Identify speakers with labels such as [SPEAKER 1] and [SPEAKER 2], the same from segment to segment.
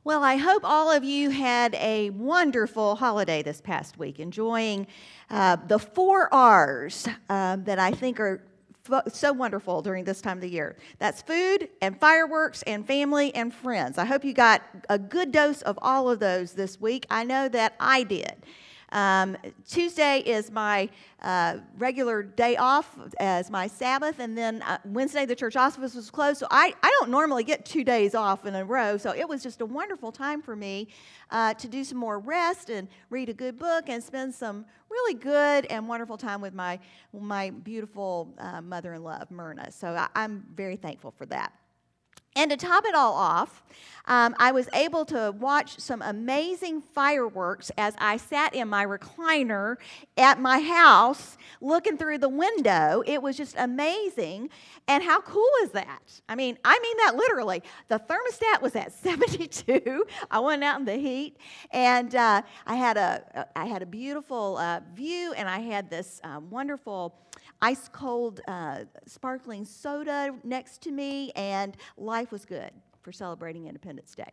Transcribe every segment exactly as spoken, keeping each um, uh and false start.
[SPEAKER 1] Well, I hope all of you had a wonderful holiday this past week, enjoying uh, the four R's uh, that I think are f- so wonderful during this time of the year. That's food and fireworks and family and friends. I hope you got a good dose of all of those this week. I know that I did. Um, Tuesday is my uh, regular day off as my Sabbath, and then uh, Wednesday the church office was closed, so I, I don't normally get two days off in a row, so it was just a wonderful time for me uh, to do some more rest and read a good book and spend some really good and wonderful time with my, my beautiful uh, mother-in-law, Myrna, so I, I'm very thankful for that. And to top it all off, um, I was able to watch some amazing fireworks as I sat in my recliner at my house looking through the window. It was just amazing. And how cool is that? I mean, I mean that literally. The thermostat was at seventy-two. I went out in the heat, and uh, I had a I had a beautiful uh, view, and I had this um, wonderful ice cold uh, sparkling soda next to me, and life was good for celebrating Independence Day.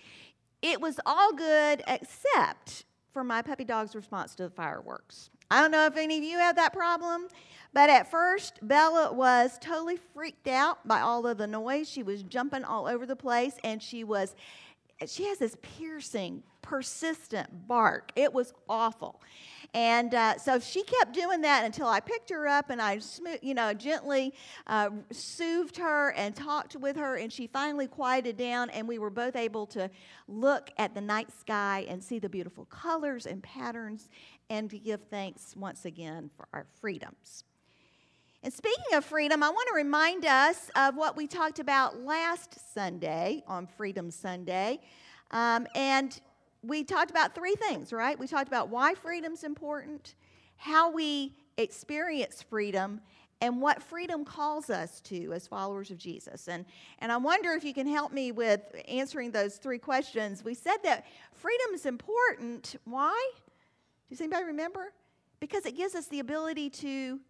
[SPEAKER 1] It was all good except for my puppy dog's response to the fireworks. I don't know if any of you have that problem, but at first Bella was totally freaked out by all of the noise. She was jumping all over the place, and she was she has this piercing, persistent bark. It was awful. And uh, so she kept doing that until I picked her up and I, smooth, you know, gently uh, soothed her and talked with her, and she finally quieted down, and we were both able to look at the night sky and see the beautiful colors and patterns and to give thanks once again for our freedoms. And speaking of freedom, I want to remind us of what we talked about last Sunday on Freedom Sunday. Um, and we talked about three things, right? We talked about why freedom's important, how we experience freedom, and what freedom calls us to as followers of Jesus. And, and I wonder if you can help me with answering those three questions. We said that freedom is important. Why? Does anybody remember? Because it gives us the ability to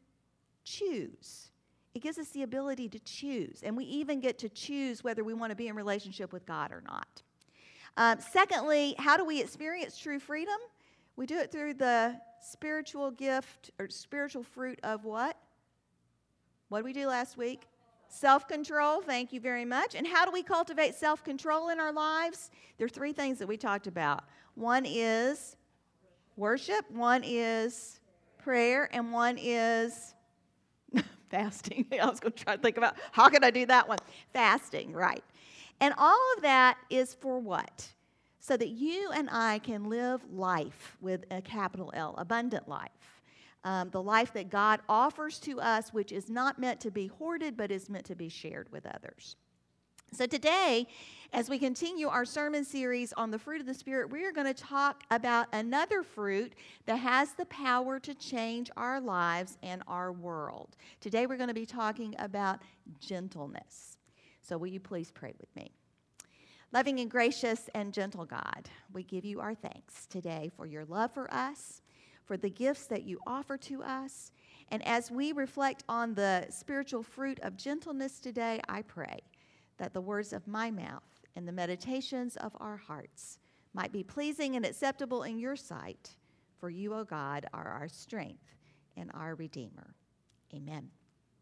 [SPEAKER 1] choose. It gives us the ability to choose, and we even get to choose whether we want to be in relationship with God or not. Um, secondly, how do we experience true freedom? We do it through the spiritual gift or spiritual fruit of what? What did we do last week? Self-control. Thank you very much. And how do we cultivate self-control in our lives? There are three things that we talked about. One is worship, one is prayer, and one is fasting. I was going to try to think about how can I do that one? Fasting, right. And all of that is for what? So that you and I can live life with a capital L, abundant life. Um, the life that God offers to us, which is not meant to be hoarded, but is meant to be shared with others. So today, as we continue our sermon series on the fruit of the Spirit, we are going to talk about another fruit that has the power to change our lives and our world. Today we're going to be talking about gentleness. So will you please pray with me? Loving and gracious and gentle God, we give you our thanks today for your love for us, for the gifts that you offer to us. And as we reflect on the spiritual fruit of gentleness today, I pray that the words of my mouth and the meditations of our hearts might be pleasing and acceptable in your sight, for you, O God, are our strength and our Redeemer. Amen.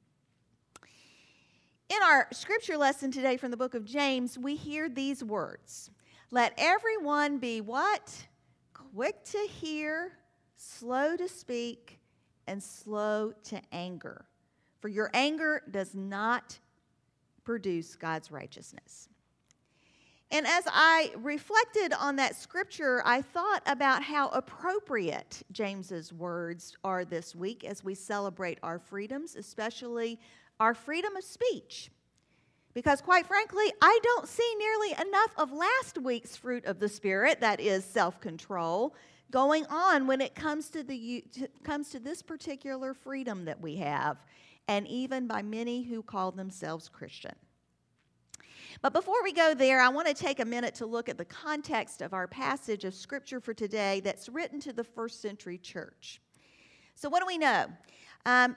[SPEAKER 1] In our scripture lesson today from the book of James, we hear these words. Let everyone be what? Quick to hear, slow to speak, and slow to anger. For your anger does not produce God's righteousness. And as I reflected on that scripture, I thought about how appropriate James's words are this week as we celebrate our freedoms, especially our freedom of speech. Because quite frankly, I don't see nearly enough of last week's fruit of the Spirit, that is self-control, going on when it comes to the to, comes to this particular freedom that we have, and even by many who call themselves Christian. But before we go there, I want to take a minute to look at the context of our passage of Scripture for today that's written to the first century church. So what do we know? Um,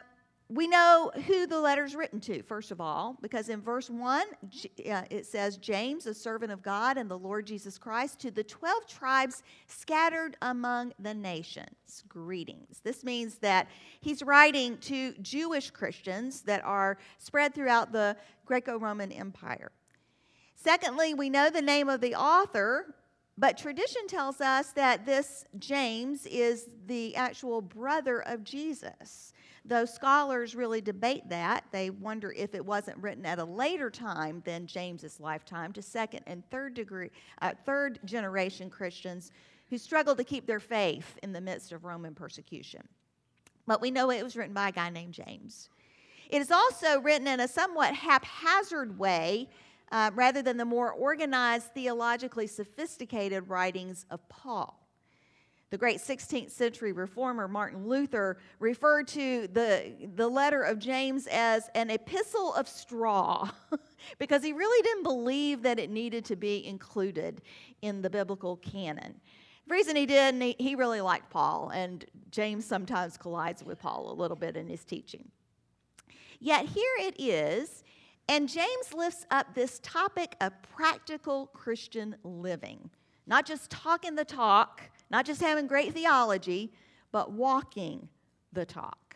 [SPEAKER 1] we know who the letter's written to, first of all, because in verse one, uh, it says, James, a servant of God and the Lord Jesus Christ, to the twelve tribes scattered among the nations. Greetings. This means that he's writing to Jewish Christians that are spread throughout the Greco-Roman Empire. Secondly, we know the name of the author, but tradition tells us that this James is the actual brother of Jesus. Though scholars really debate that, they wonder if it wasn't written at a later time than James's lifetime to second and third degree, uh, third generation Christians who struggled to keep their faith in the midst of Roman persecution. But we know it was written by a guy named James. It is also written in a somewhat haphazard way, uh, rather than the more organized, theologically sophisticated writings of Paul. The great sixteenth century reformer Martin Luther referred to the, the letter of James as an epistle of straw because he really didn't believe that it needed to be included in the biblical canon. The reason he did, and he, he really liked Paul, and James sometimes collides with Paul a little bit in his teaching. Yet here it is, and James lifts up this topic of practical Christian living. Not just talking the talk, not just having great theology, but walking the talk.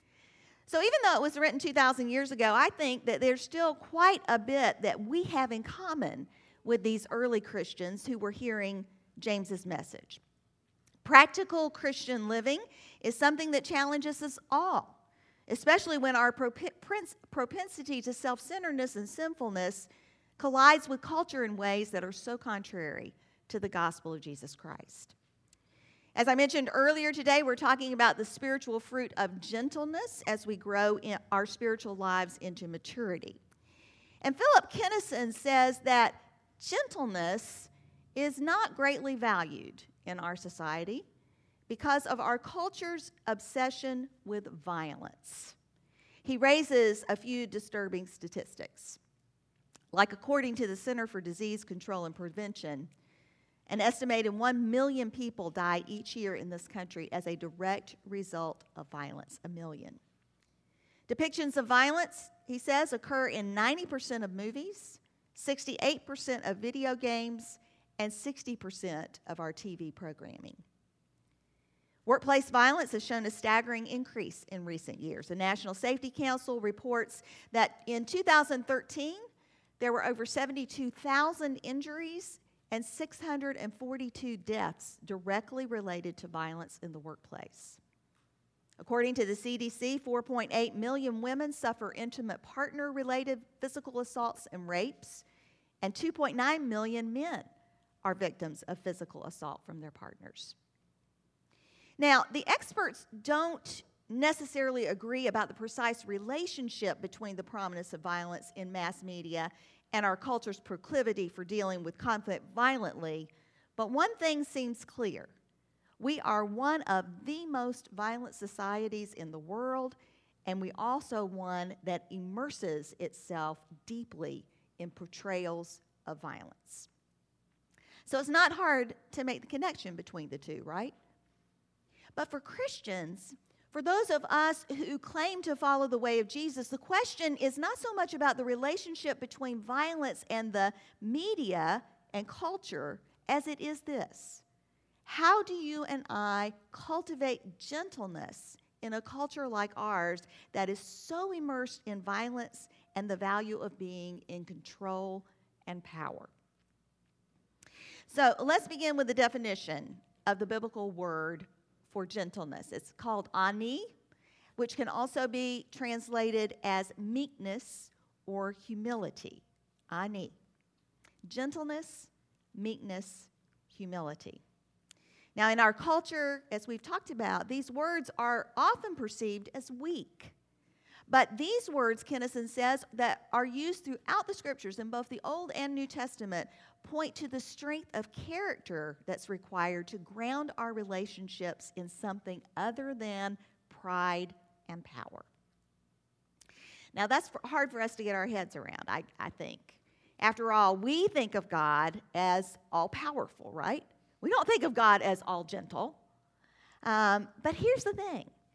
[SPEAKER 1] So even though it was written two thousand years ago, I think that there's still quite a bit that we have in common with these early Christians who were hearing James's message. Practical Christian living is something that challenges us all, especially when our propensity to self-centeredness and sinfulness collides with culture in ways that are so contrary to the gospel of Jesus Christ. As I mentioned earlier today, we're talking about the spiritual fruit of gentleness as we grow in our spiritual lives into maturity. And Philip Kennison says that gentleness is not greatly valued in our society because of our culture's obsession with violence. He raises a few disturbing statistics. Like according to the Center for Disease Control and Prevention, an estimated one million people die each year in this country as a direct result of violence, a million. Depictions of violence, he says, occur in ninety percent of movies, sixty-eight percent of video games, and sixty percent of our T V programming. Workplace violence has shown a staggering increase in recent years. The National Safety Council reports that in two thousand thirteen, there were over seventy-two thousand injuries and six hundred forty-two deaths directly related to violence in the workplace. According to the C D C, four point eight million women suffer intimate partner-related physical assaults and rapes, and two point nine million men are victims of physical assault from their partners. Now, the experts don't necessarily agree about the precise relationship between the prominence of violence in mass media and our culture's proclivity for dealing with conflict violently, but one thing seems clear. We are one of the most violent societies in the world, and we also one that immerses itself deeply in portrayals of violence. So it's not hard to make the connection between the two, right? But for Christians, for those of us who claim to follow the way of Jesus, the question is not so much about the relationship between violence and the media and culture as it is this. How do you and I cultivate gentleness in a culture like ours that is so immersed in violence and the value of being in control and power? So let's begin with the definition of the biblical word for gentleness. It's called ani, which can also be translated as meekness or humility. Ani. Gentleness, meekness, humility. Now, in our culture, as we've talked about, these words are often perceived as weak. But these words, Kennison says, that are used throughout the scriptures in both the Old and New Testament point to the strength of character that's required to ground our relationships in something other than pride and power. Now, that's hard for us to get our heads around, I, I think. After all, we think of God as all-powerful, right? We don't think of God as all-gentle. Um, but here's the thing.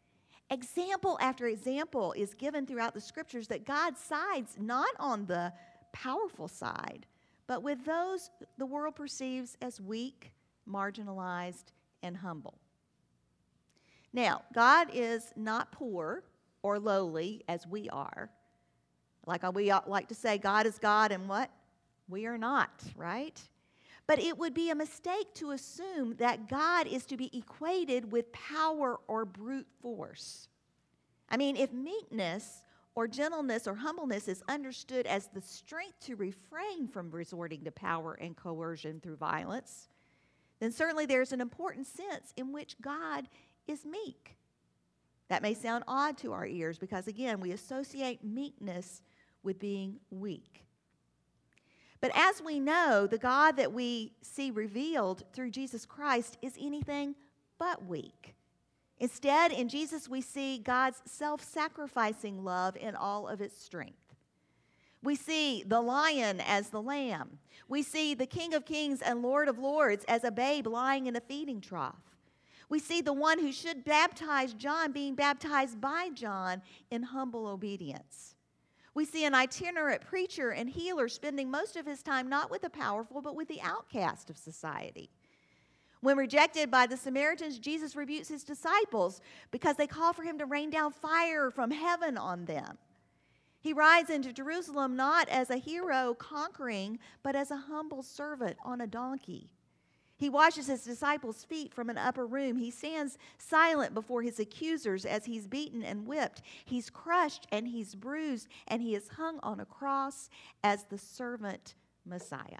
[SPEAKER 1] Example after example is given throughout the scriptures that God sides not on the powerful side, but with those the world perceives as weak, marginalized, and humble. Now, God is not poor or lowly as we are. Like we like to say, God is God and what? We are not, right? But it would be a mistake to assume that God is to be equated with power or brute force. I mean, if meekness or gentleness or humbleness is understood as the strength to refrain from resorting to power and coercion through violence, then certainly there's an important sense in which God is meek. That may sound odd to our ears because, again, we associate meekness with being weak. But as we know, the God that we see revealed through Jesus Christ is anything but weak. Instead, in Jesus, we see God's self-sacrificing love in all of its strength. We see the lion as the lamb. We see the King of Kings and Lord of Lords as a babe lying in a feeding trough. We see the one who should baptize John being baptized by John in humble obedience. We see an itinerant preacher and healer spending most of his time not with the powerful, but with the outcast of society. When rejected by the Samaritans, Jesus rebukes his disciples because they call for him to rain down fire from heaven on them. He rides into Jerusalem not as a hero conquering, but as a humble servant on a donkey. He washes his disciples' feet from an upper room. He stands silent before his accusers as he's beaten and whipped. He's crushed and he's bruised, and he is hung on a cross as the servant Messiah.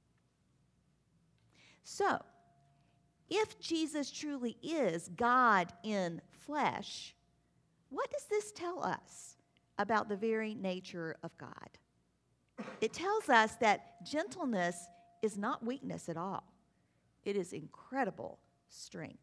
[SPEAKER 1] So, if Jesus truly is God in flesh, what does this tell us about the very nature of God? It tells us that gentleness is not weakness at all. It is incredible strength.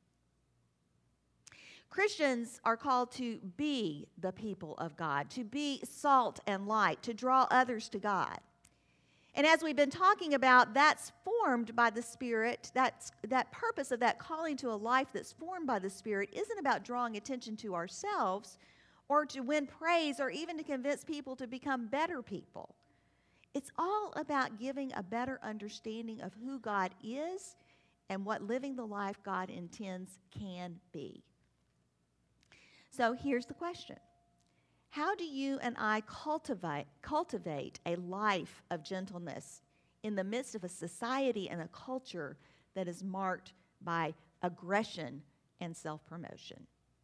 [SPEAKER 1] Christians are called to be the people of God, to be salt and light, to draw others to God. And as we've been talking about, that's formed by the Spirit. That's, that purpose of that calling to a life that's formed by the Spirit isn't about drawing attention to ourselves or to win praise or even to convince people to become better people. It's all about giving a better understanding of who God is and what living the life God intends can be. So here's the question. How do you and I cultivate, cultivate a life of gentleness in the midst of a society and a culture that is marked by aggression and self-promotion?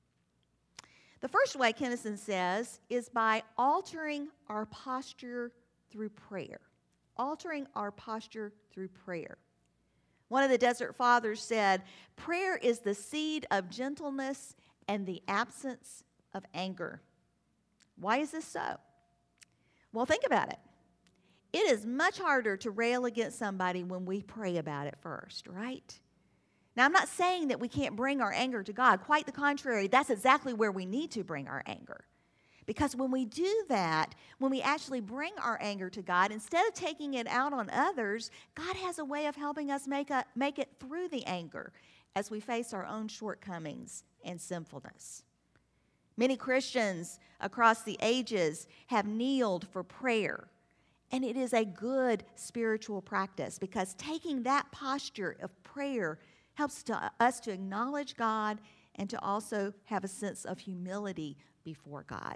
[SPEAKER 1] The first way, Kennison says, is by altering our posture through prayer. Altering our posture through prayer. One of the Desert Fathers said, prayer is the seed of gentleness and the absence of anger. Why is this so? Well, think about it. It is much harder to rail against somebody when we pray about it first, right? Now, I'm not saying that we can't bring our anger to God. Quite the contrary, that's exactly where we need to bring our anger. Because when we do that, when we actually bring our anger to God, instead of taking it out on others, God has a way of helping us make, a, make it through the anger as we face our own shortcomings and sinfulness. Many Christians across the ages have kneeled for prayer, and it is a good spiritual practice because taking that posture of prayer helps to, us to acknowledge God and to also have a sense of humility before God.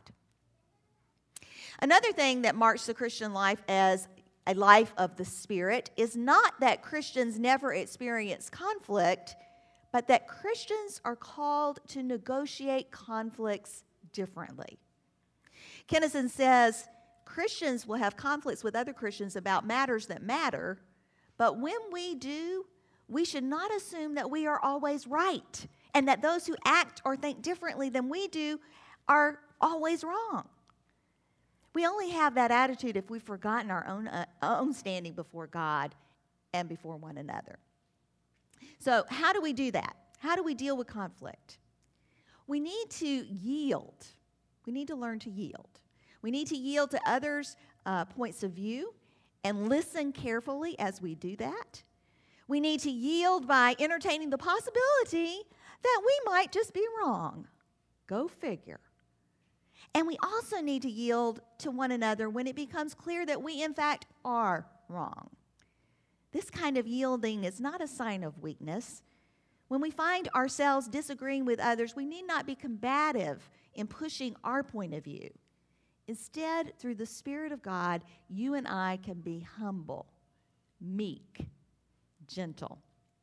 [SPEAKER 1] Another thing that marks the Christian life as a life of the Spirit is not that Christians never experience conflict, but that Christians are called to negotiate conflicts differently. Kennison says, Christians will have conflicts with other Christians about matters that matter, but when we do, we should not assume that we are always right and that those who act or think differently than we do are always wrong. We only have that attitude if we've forgotten our own, uh, own standing before God and before one another. So how do we do that? How do we deal with conflict? We need to yield. We need to learn to yield. We need to yield to others' uh, points of view and listen carefully as we do that. We need to yield by entertaining the possibility that we might just be wrong. Go figure. And we also need to yield to one another when it becomes clear that we, in fact, are wrong. This kind of yielding is not a sign of weakness. When we find ourselves disagreeing with others, we need not be combative in pushing our point of view. Instead, through the Spirit of God, you and I can be humble, meek, gentle.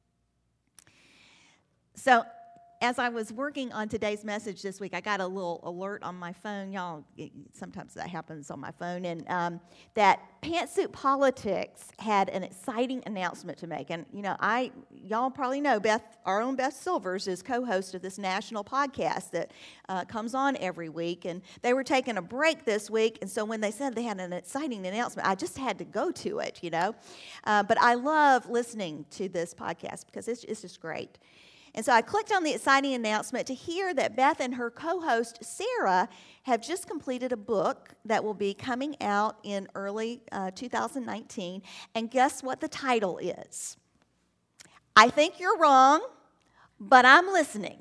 [SPEAKER 1] So, as I was working on today's message this week, I got a little alert on my phone. Y'all, it, sometimes that happens on my phone. And um, that Pantsuit Politics had an exciting announcement to make. And, you know, I, y'all probably know Beth, our own Beth Silvers is co-host of this national podcast that uh, comes on every week. And they were taking a break this week. And so when they said they had an exciting announcement, I just had to go to it, you know. Uh, but I love listening to this podcast because it's, it's just great. And so I clicked on the exciting announcement to hear that Beth and her co-host, Sarah, have just completed a book that will be coming out in early uh, two thousand nineteen. And guess what the title is? I think you're wrong, but I'm listening.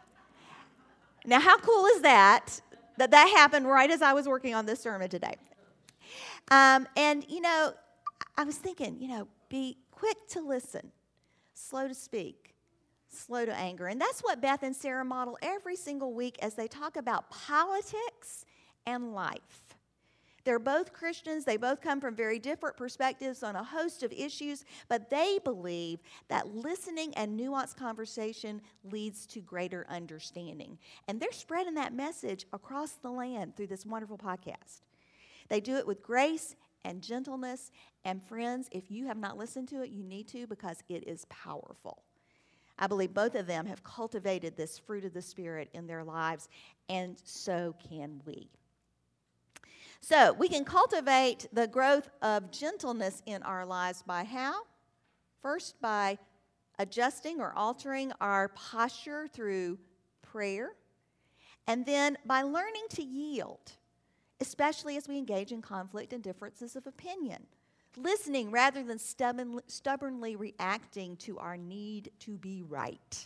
[SPEAKER 1] Now, how cool is that, that that happened right as I was working on this sermon today? Um, and, you know, I was thinking, you know, be quick to listen, slow to speak, slow to anger. And that's what Beth and Sarah model every single week as they talk about politics and life. They're both Christians. They both come from very different perspectives on a host of issues, but they believe that listening and nuanced conversation leads to greater understanding. And they're spreading that message across the land through this wonderful podcast. They do it with grace and gentleness. And friends, if you have not listened to it, you need to, because it is powerful. I believe both of them have cultivated this fruit of the Spirit in their lives, and so can we. So we can cultivate the growth of gentleness in our lives by how? First, by adjusting or altering our posture through prayer, and then by learning to yield, especially as we engage in conflict and differences of opinion. Listening rather than stubbornly, stubbornly reacting to our need to be right.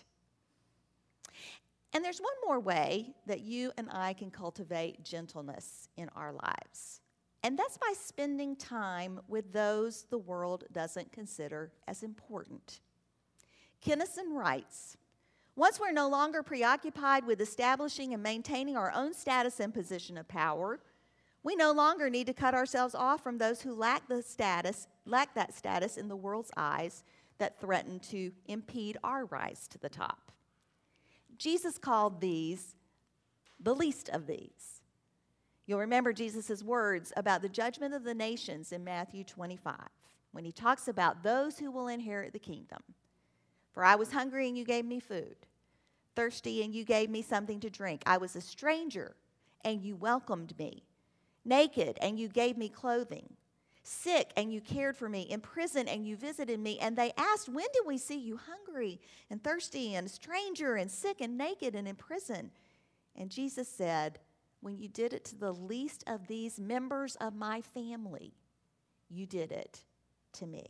[SPEAKER 1] And there's one more way that you and I can cultivate gentleness in our lives. And that's by spending time with those the world doesn't consider as important. Kennison writes, once we're no longer preoccupied with establishing and maintaining our own status and position of power, we no longer need to cut ourselves off from those who lack the status, lack that status in the world's eyes that threaten to impede our rise to the top. Jesus called these the least of these. You'll remember Jesus' words about the judgment of the nations in Matthew twenty-five, when he talks about those who will inherit the kingdom. For I was hungry and you gave me food, thirsty and you gave me something to drink. I was a stranger and you welcomed me. Naked, and you gave me clothing. Sick, and you cared for me. In prison, and you visited me. And they asked, when did we see you hungry and thirsty and a stranger and sick and naked and in prison? And Jesus said, when you did it to the least of these members of my family, you did it to me.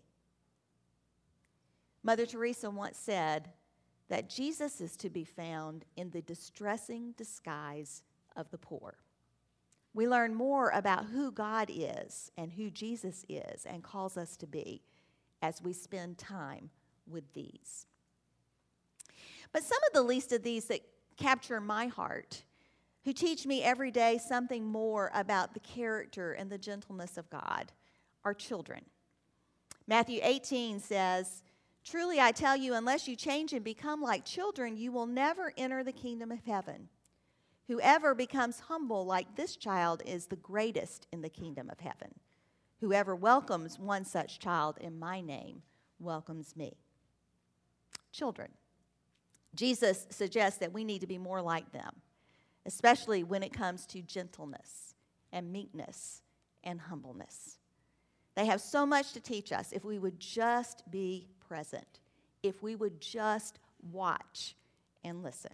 [SPEAKER 1] Mother Teresa once said that Jesus is to be found in the distressing disguise of the poor. We learn more about who God is and who Jesus is and calls us to be as we spend time with these. But some of the least of these that capture my heart, who teach me every day something more about the character and the gentleness of God, are children. Matthew eighteen says, truly I tell you, unless you change and become like children, you will never enter the kingdom of heaven. Whoever becomes humble like this child is the greatest in the kingdom of heaven. Whoever welcomes one such child in my name welcomes me. Children. Jesus suggests that we need to be more like them, especially when it comes to gentleness and meekness and humbleness. They have so much to teach us if we would just be present, if we would just watch and listen.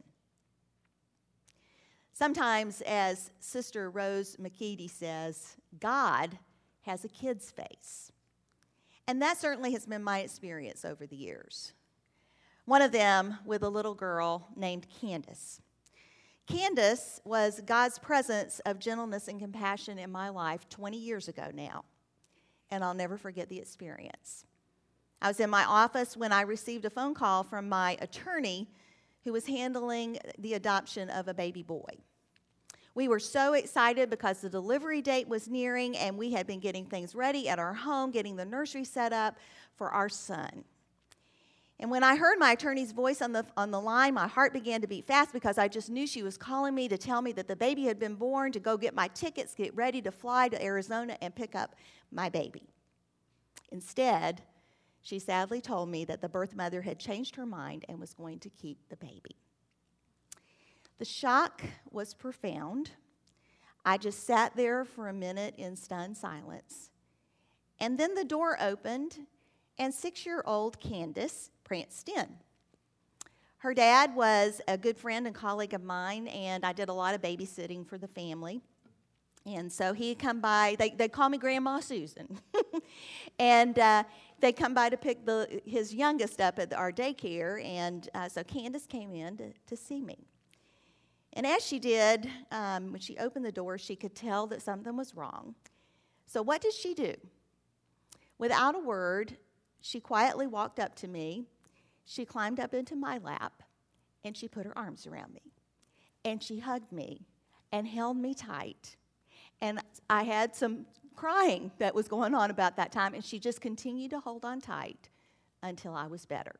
[SPEAKER 1] Sometimes, as Sister Rose McKeedy says, God has a kid's face. And that certainly has been my experience over the years. One of them with a little girl named Candace. Candace was God's presence of gentleness and compassion in my life twenty years ago now, and I'll never forget the experience. I was in my office when I received a phone call from my attorney who was handling the adoption of a baby boy. We were so excited because the delivery date was nearing, and we had been getting things ready at our home, getting the nursery set up for our son. And when I heard my attorney's voice on the, on the line, my heart began to beat fast because I just knew she was calling me to tell me that the baby had been born, to go get my tickets, get ready to fly to Arizona and pick up my baby. Instead, she sadly told me that the birth mother had changed her mind and was going to keep the baby. The shock was profound. I just sat there for a minute in stunned silence. And then the door opened, and six-year-old Candace pranced in. Her dad was a good friend and colleague of mine, and I did a lot of babysitting for the family. And so he'd come by. They, they call me Grandma Susan. and uh, they'd come by to pick the, his youngest up at our daycare, and uh, so Candace came in to, to see me. And as she did, um, when she opened the door, she could tell that something was wrong. So what did she do? Without a word, she quietly walked up to me. She climbed up into my lap, and she put her arms around me. And she hugged me and held me tight. And I had some crying that was going on about that time, and she just continued to hold on tight until I was better.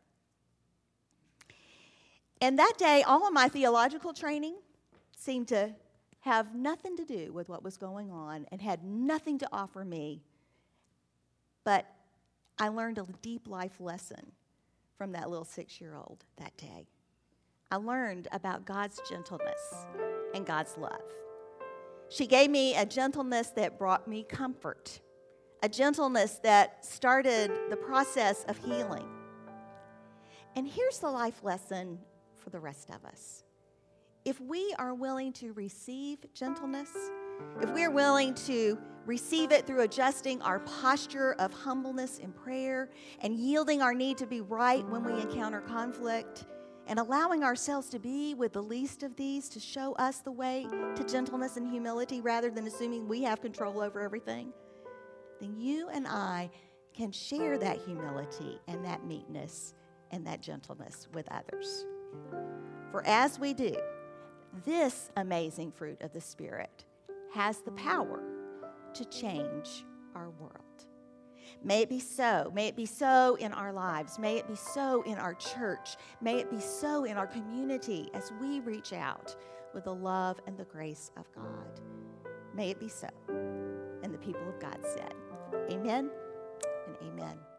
[SPEAKER 1] And that day, all of my theological training seemed to have nothing to do with what was going on and had nothing to offer me. But I learned a deep life lesson from that little six-year-old that day. I learned about God's gentleness and God's love. She gave me a gentleness that brought me comfort, a gentleness that started the process of healing. And here's the life lesson for the rest of us. If we are willing to receive gentleness, if we're willing to receive it through adjusting our posture of humbleness in prayer and yielding our need to be right when we encounter conflict and allowing ourselves to be with the least of these to show us the way to gentleness and humility rather than assuming we have control over everything, then you and I can share that humility and that meekness and that gentleness with others. For as we do, this amazing fruit of the Spirit has the power to change our world. May it be so. May it be so in our lives. May it be so in our church. May it be so in our community as we reach out with the love and the grace of God. May it be so. And the people of God said, amen and amen.